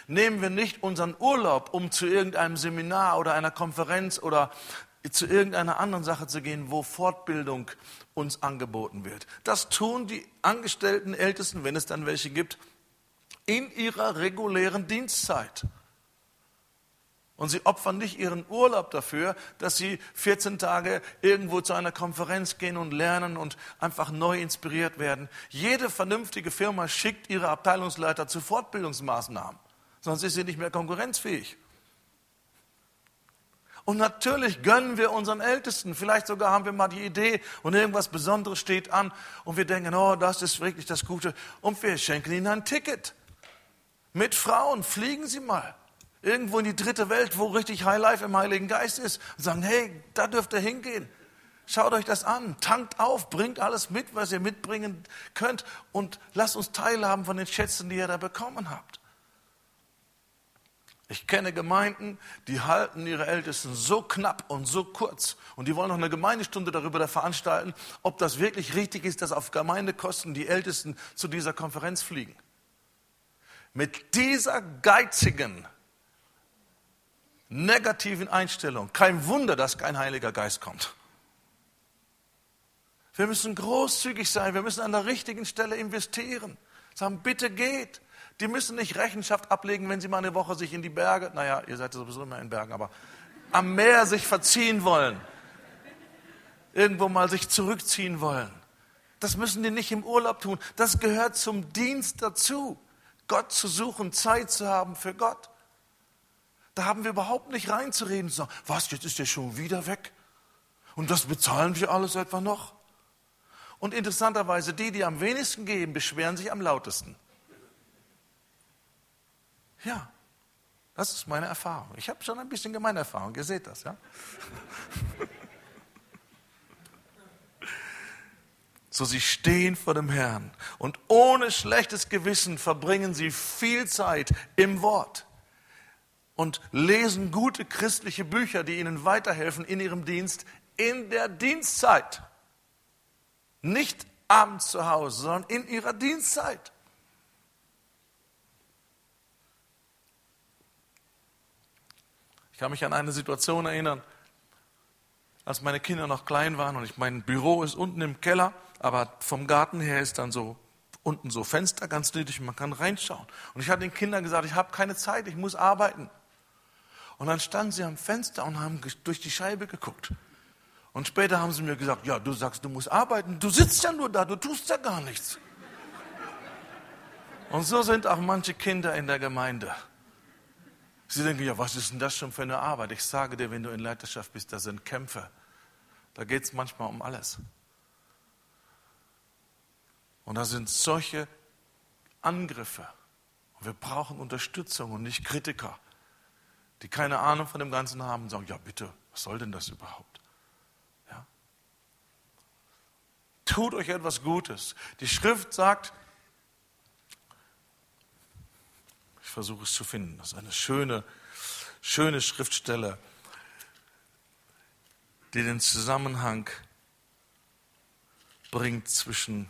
nehmen wir nicht unseren Urlaub, um zu irgendeinem Seminar oder einer Konferenz oder zu irgendeiner anderen Sache zu gehen, wo Fortbildung uns angeboten wird. Das tun die Angestellten, Ältesten, wenn es dann welche gibt, in ihrer regulären Dienstzeit. Und sie opfern nicht ihren Urlaub dafür, dass sie 14 Tage irgendwo zu einer Konferenz gehen und lernen und einfach neu inspiriert werden. Jede vernünftige Firma schickt ihre Abteilungsleiter zu Fortbildungsmaßnahmen, sonst ist sie nicht mehr konkurrenzfähig. Und natürlich gönnen wir unseren Ältesten. Vielleicht sogar haben wir mal die Idee und irgendwas Besonderes steht an und wir denken, oh, das ist wirklich das Gute. Und wir schenken ihnen ein Ticket. Mit Frauen fliegen sie mal. Irgendwo in die dritte Welt, wo richtig High Life im Heiligen Geist ist. Und sagen, hey, da dürft ihr hingehen. Schaut euch das an. Tankt auf, bringt alles mit, was ihr mitbringen könnt. Und lasst uns teilhaben von den Schätzen, die ihr da bekommen habt. Ich kenne Gemeinden, die halten ihre Ältesten so knapp und so kurz. Und die wollen noch eine Gemeindestunde darüber veranstalten, ob das wirklich richtig ist, dass auf Gemeindekosten die Ältesten zu dieser Konferenz fliegen. Mit dieser geizigen, negativen Einstellung, kein Wunder, dass kein Heiliger Geist kommt. Wir müssen großzügig sein, wir müssen an der richtigen Stelle investieren. Sagen, bitte geht. Die müssen nicht Rechenschaft ablegen, wenn sie mal eine Woche sich in die Berge, naja, ihr seid sowieso immer in Bergen, aber am Meer sich verziehen wollen. Irgendwo mal sich zurückziehen wollen. Das müssen die nicht im Urlaub tun. Das gehört zum Dienst dazu. Gott zu suchen, Zeit zu haben für Gott. Da haben wir überhaupt nicht reinzureden. Sagen, was, jetzt ist der schon wieder weg? Und das bezahlen wir alles etwa noch? Und interessanterweise, die am wenigsten geben, beschweren sich am lautesten. Ja, das ist meine Erfahrung. Ich habe schon ein bisschen Gemeindeerfahrung, ihr seht das, ja? So, sie stehen vor dem Herrn und ohne schlechtes Gewissen verbringen sie viel Zeit im Wort und lesen gute christliche Bücher, die ihnen weiterhelfen in ihrem Dienst, in der Dienstzeit. Nicht abends zu Hause, sondern in ihrer Dienstzeit. Ich kann mich an eine Situation erinnern, als meine Kinder noch klein waren und mein Büro ist unten im Keller, aber vom Garten her ist dann so unten so Fenster, ganz niedrig, man kann reinschauen. Und ich habe den Kindern gesagt, ich habe keine Zeit, ich muss arbeiten. Und dann standen sie am Fenster und haben durch die Scheibe geguckt. Und später haben sie mir gesagt, ja, du sagst, du musst arbeiten, du sitzt ja nur da, du tust ja gar nichts. Und so sind auch manche Kinder in der Gemeinde. Sie denken, ja, was ist denn das schon für eine Arbeit? Ich sage dir, wenn du in Leiterschaft bist, das sind Kämpfe. Da geht es manchmal um alles. Und da sind solche Angriffe. Und wir brauchen Unterstützung und nicht Kritiker, die keine Ahnung von dem Ganzen haben und sagen, ja bitte, was soll denn das überhaupt? Ja? Tut euch etwas Gutes. Die Schrift sagt, ich versuche es zu finden, das ist eine schöne Schriftstelle, die den Zusammenhang bringt zwischen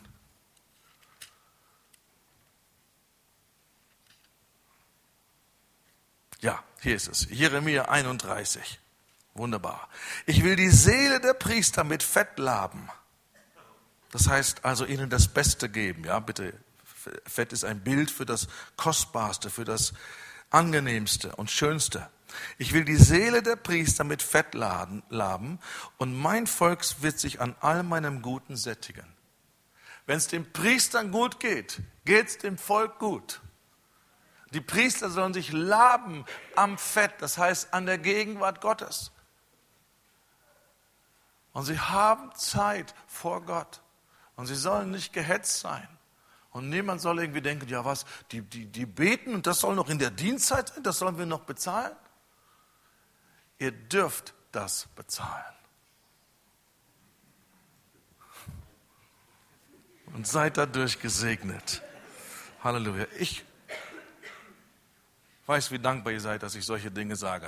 ja, hier ist es, Jeremia 31. Wunderbar. Ich will die Seele der Priester mit Fett laben. Das heißt also ihnen das Beste geben. Ja, bitte. Fett ist ein Bild für das Kostbarste, für das Angenehmste und Schönste. Ich will die Seele der Priester mit Fett laben und mein Volk wird sich an all meinem Guten sättigen. Wenn es den Priestern gut geht, geht es dem Volk gut. Die Priester sollen sich laben am Fett, das heißt an der Gegenwart Gottes. Und sie haben Zeit vor Gott. Und sie sollen nicht gehetzt sein. Und niemand soll irgendwie denken, ja was, die beten und das soll noch in der Dienstzeit sein, das sollen wir noch bezahlen. Ihr dürft das bezahlen. Und seid dadurch gesegnet. Halleluja. Ich weiß, wie dankbar ihr seid, dass ich solche Dinge sage.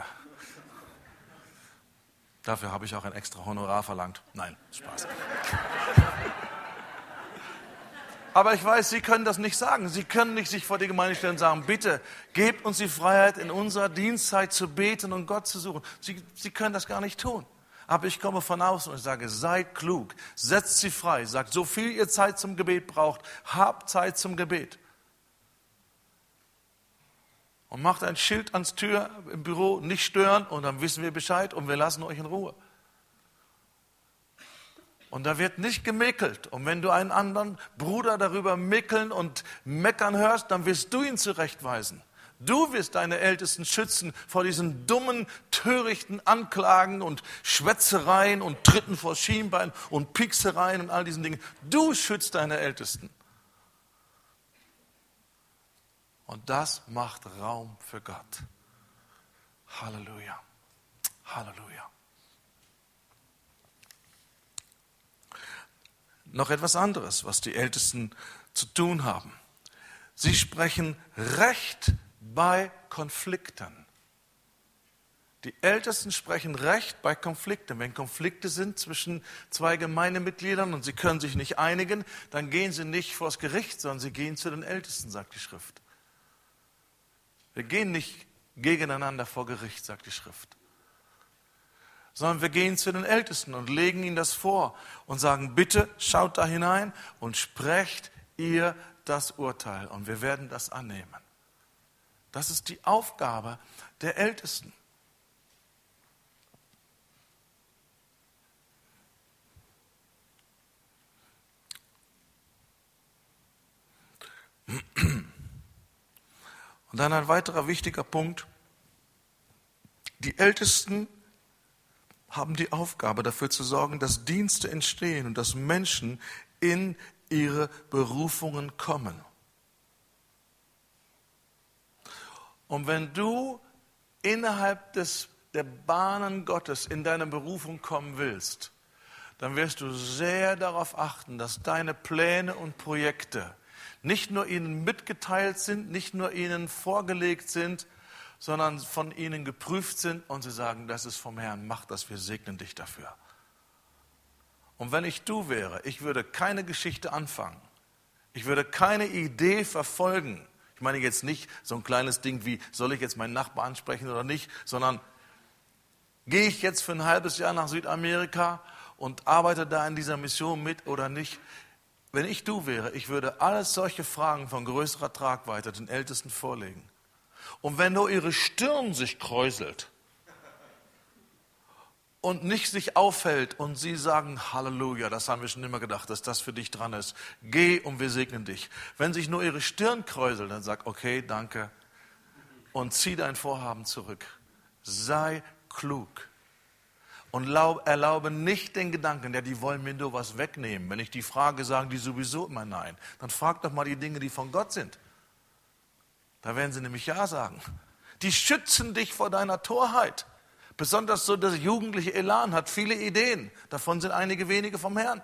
Dafür habe ich auch ein extra Honorar verlangt. Nein, Spaß. Aber ich weiß, Sie können das nicht sagen. Sie können nicht sich vor die Gemeinde stellen und sagen, bitte, gebt uns die Freiheit, in unserer Dienstzeit zu beten und Gott zu suchen. Sie können das gar nicht tun. Aber ich komme von außen und ich sage, seid klug, setzt sie frei, sagt, so viel ihr Zeit zum Gebet braucht, habt Zeit zum Gebet. Und macht ein Schild ans Tür im Büro, nicht stören, und dann wissen wir Bescheid und wir lassen euch in Ruhe. Und da wird nicht gemäkelt. Und wenn du einen anderen Bruder darüber mäkeln und meckern hörst, dann wirst du ihn zurechtweisen. Du wirst deine Ältesten schützen vor diesen dummen, törichten Anklagen und Schwätzereien und Tritten vor Schienbein und Pieksereien und all diesen Dingen. Du schützt deine Ältesten. Und das macht Raum für Gott. Halleluja. Halleluja. Noch etwas anderes, was die Ältesten zu tun haben. Sie sprechen Recht bei Konflikten. Die Ältesten sprechen Recht bei Konflikten. Wenn Konflikte sind zwischen zwei Gemeindemitgliedern und sie können sich nicht einigen, dann gehen sie nicht vors Gericht, sondern sie gehen zu den Ältesten, sagt die Schrift. Wir gehen nicht gegeneinander vor Gericht, sagt die Schrift. Sondern wir gehen zu den Ältesten und legen ihnen das vor und sagen, bitte schaut da hinein und sprecht ihr das Urteil und wir werden das annehmen. Das ist die Aufgabe der Ältesten. Und dann ein weiterer wichtiger Punkt. Die Ältesten haben die Aufgabe, dafür zu sorgen, dass Dienste entstehen und dass Menschen in ihre Berufungen kommen. Und wenn du innerhalb der Bahnen Gottes in deine Berufung kommen willst, dann wirst du sehr darauf achten, dass deine Pläne und Projekte nicht nur ihnen mitgeteilt sind, nicht nur ihnen vorgelegt sind, sondern von ihnen geprüft sind und sie sagen, das ist vom Herrn, mach das, wir segnen dich dafür. Und wenn ich du wäre, ich würde keine Geschichte anfangen. Ich würde keine Idee verfolgen. Ich meine jetzt nicht so ein kleines Ding wie, soll ich jetzt meinen Nachbar ansprechen oder nicht, sondern gehe ich jetzt für ein halbes Jahr nach Südamerika und arbeite da in dieser Mission mit oder nicht. Wenn ich du wäre, ich würde alles solche Fragen von größerer Tragweite den Ältesten vorlegen. Und wenn nur ihre Stirn sich kräuselt und nicht sich aufhält und sie sagen, Halleluja, das haben wir schon immer gedacht, dass das für dich dran ist. Geh und wir segnen dich. Wenn sich nur ihre Stirn kräuselt, dann sag, okay, danke und zieh dein Vorhaben zurück. Sei klug und erlaube nicht den Gedanken, ja, die wollen mir nur was wegnehmen. Wenn ich die frage, sagen die sowieso immer nein. Dann frag doch mal die Dinge, die von Gott sind. Da werden sie nämlich ja sagen. Die schützen dich vor deiner Torheit. Besonders so der jugendliche Elan hat viele Ideen. Davon sind einige wenige vom Herrn.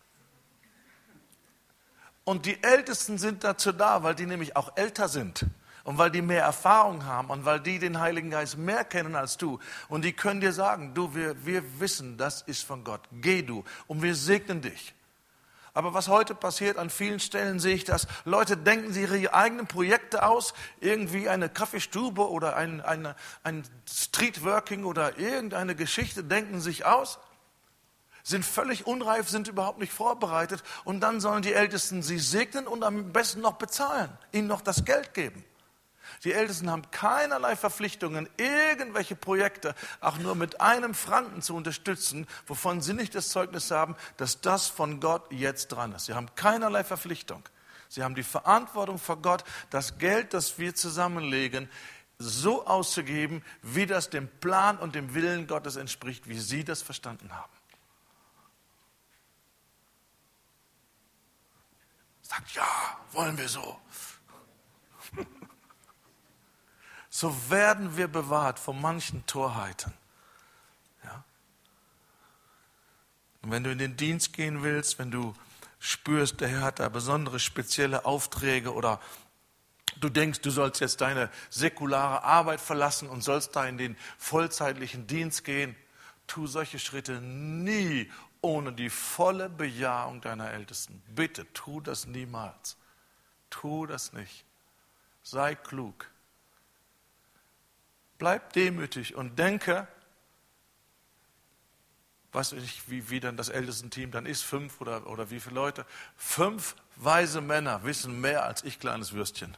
Und die Ältesten sind dazu da, weil die nämlich auch älter sind. Und weil die mehr Erfahrung haben und weil die den Heiligen Geist mehr kennen als du. Und die können dir sagen, du, wir wissen, das ist von Gott. Geh du und wir segnen dich. Aber was heute passiert, an vielen Stellen sehe ich das, Leute denken sich ihre eigenen Projekte aus, irgendwie eine Kaffeestube oder ein Streetworking oder irgendeine Geschichte denken sich aus, sind völlig unreif, sind überhaupt nicht vorbereitet und dann sollen die Ältesten sie segnen und am besten noch bezahlen, ihnen noch das Geld geben. Die Ältesten haben keinerlei Verpflichtungen, irgendwelche Projekte auch nur mit einem Franken zu unterstützen, wovon sie nicht das Zeugnis haben, dass das von Gott jetzt dran ist. Sie haben keinerlei Verpflichtung. Sie haben die Verantwortung vor Gott, das Geld, das wir zusammenlegen, so auszugeben, wie das dem Plan und dem Willen Gottes entspricht, wie sie das verstanden haben. Sagt, ja, wollen wir so. So werden wir bewahrt vor manchen Torheiten. Ja? Und wenn du in den Dienst gehen willst, wenn du spürst, der Herr hat da besondere spezielle Aufträge oder du denkst, du sollst jetzt deine säkulare Arbeit verlassen und sollst da in den vollzeitlichen Dienst gehen, tu solche Schritte nie ohne die volle Bejahung deiner Ältesten. Bitte, tu das niemals. Tu das nicht. Sei klug. Bleib demütig und denke, weiß ich, wie dann das Ältestenteam dann ist, 5 oder wie viele Leute. 5 weise Männer wissen mehr als ich, kleines Würstchen.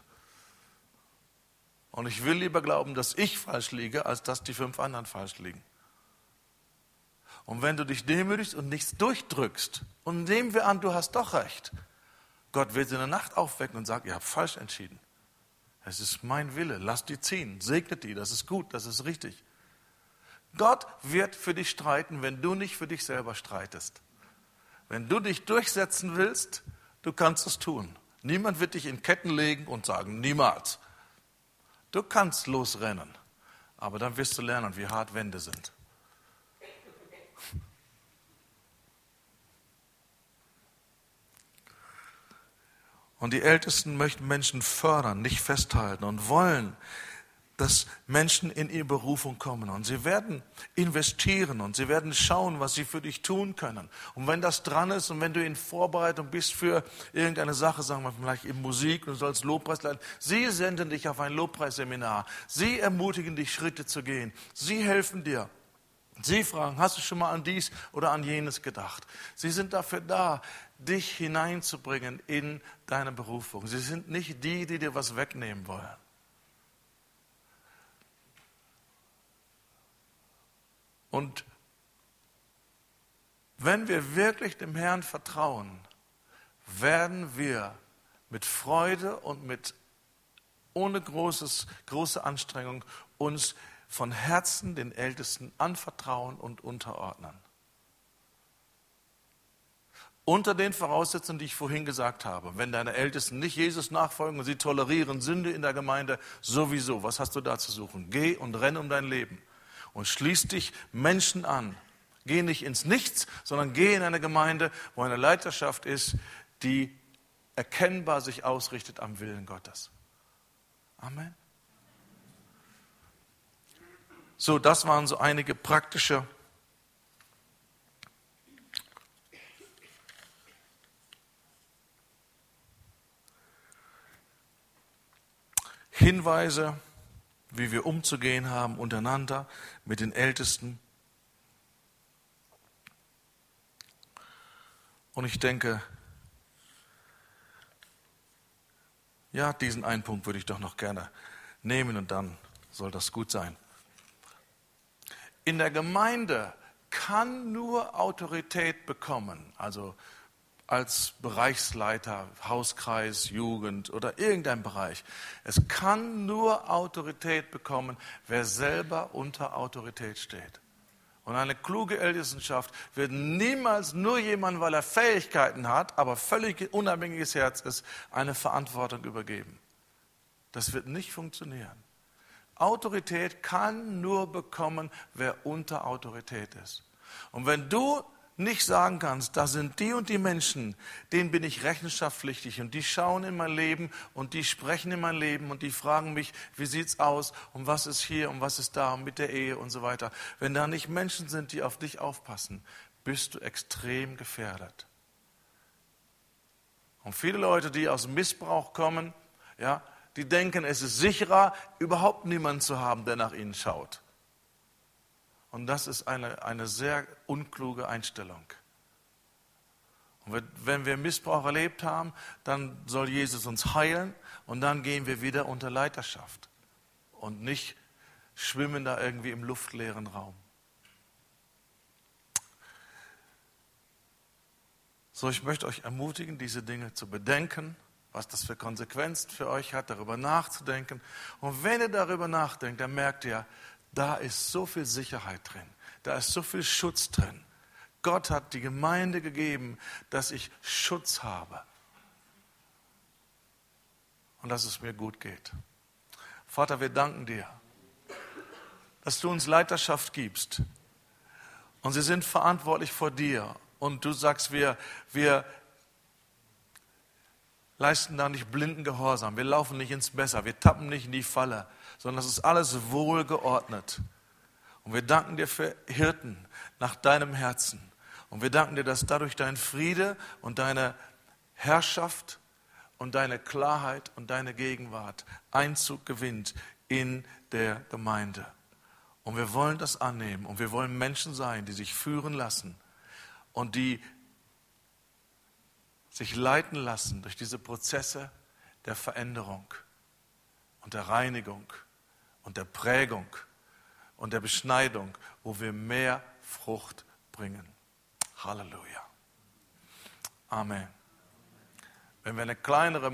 Und ich will lieber glauben, dass ich falsch liege, als dass die 5 anderen falsch liegen. Und wenn du dich demütigst und nichts durchdrückst, und nehmen wir an, du hast doch recht, Gott wird sie in der Nacht aufwecken und sagt, ihr habt falsch entschieden. Es ist mein Wille, lasst die ziehen, segnet die, das ist gut, das ist richtig. Gott wird für dich streiten, wenn du nicht für dich selber streitest. Wenn du dich durchsetzen willst, du kannst es tun. Niemand wird dich in Ketten legen und sagen, niemals. Du kannst losrennen, aber dann wirst du lernen, wie hart Wände sind. Und die Ältesten möchten Menschen fördern, nicht festhalten und wollen, dass Menschen in ihre Berufung kommen. Und sie werden investieren und sie werden schauen, was sie für dich tun können. Und wenn das dran ist und wenn du in Vorbereitung bist für irgendeine Sache, sagen wir vielleicht in Musik und du sollst Lobpreis leiten, sie senden dich auf ein Lobpreisseminar. Sie ermutigen dich, Schritte zu gehen. Sie helfen dir. Sie fragen, hast du schon mal an dies oder an jenes gedacht? Sie sind dafür da, dich hineinzubringen in deine Berufung. Sie sind nicht die, die dir was wegnehmen wollen. Und wenn wir wirklich dem Herrn vertrauen, werden wir mit Freude und ohne große Anstrengung uns von Herzen den Ältesten anvertrauen und unterordnen. Unter den Voraussetzungen, die ich vorhin gesagt habe. Wenn deine Ältesten nicht Jesus nachfolgen und sie tolerieren Sünde in der Gemeinde, sowieso. Was hast du da zu suchen? Geh und renn um dein Leben. Und schließ dich Menschen an. Geh nicht ins Nichts, sondern geh in eine Gemeinde, wo eine Leiterschaft ist, die erkennbar sich ausrichtet am Willen Gottes. Amen. So, das waren so einige praktische Hinweise, wie wir umzugehen haben untereinander mit den Ältesten. Und ich denke, ja, diesen einen Punkt würde ich doch noch gerne nehmen und dann soll das gut sein. In der Gemeinde kann nur Autorität bekommen, also als Bereichsleiter, Hauskreis, Jugend oder irgendein Bereich. Es kann nur Autorität bekommen, wer selber unter Autorität steht. Und eine kluge Ältestenschaft wird niemals nur jemand, weil er Fähigkeiten hat, aber völlig unabhängiges Herz ist, eine Verantwortung übergeben. Das wird nicht funktionieren. Autorität kann nur bekommen, wer unter Autorität ist. Und wenn du nicht sagen kannst, da sind die und die Menschen, denen bin ich rechenschaftspflichtig und die schauen in mein Leben und die sprechen in mein Leben und die fragen mich, wie sieht's aus und was ist hier und was ist da und mit der Ehe und so weiter. Wenn da nicht Menschen sind, die auf dich aufpassen, bist du extrem gefährdet. Und viele Leute, die aus Missbrauch kommen, ja, die denken, es ist sicherer, überhaupt niemanden zu haben, der nach ihnen schaut. Und das ist eine sehr unkluge Einstellung. Und wenn wir Missbrauch erlebt haben, dann soll Jesus uns heilen und dann gehen wir wieder unter Leiterschaft und nicht schwimmen da irgendwie im luftleeren Raum. So, ich möchte euch ermutigen, diese Dinge zu bedenken, was das für Konsequenzen für euch hat, darüber nachzudenken. Und wenn ihr darüber nachdenkt, dann merkt ihr, da ist so viel Sicherheit drin, da ist so viel Schutz drin. Gott hat die Gemeinde gegeben, dass ich Schutz habe und dass es mir gut geht. Vater, wir danken dir, dass du uns Leiterschaft gibst und sie sind verantwortlich vor dir und du sagst, wir leisten da nicht blinden Gehorsam, wir laufen nicht ins Messer, wir tappen nicht in die Falle, sondern das ist alles wohlgeordnet. Und wir danken dir für Hirten nach deinem Herzen. Und wir danken dir, dass dadurch dein Friede und deine Herrschaft und deine Klarheit und deine Gegenwart Einzug gewinnt in der Gemeinde. Und wir wollen das annehmen und wir wollen Menschen sein, die sich führen lassen und die sich leiten lassen durch diese Prozesse der Veränderung und der Reinigung und der Prägung und der Beschneidung, wo wir mehr Frucht bringen. Halleluja. Amen. Wenn wir eine kleinere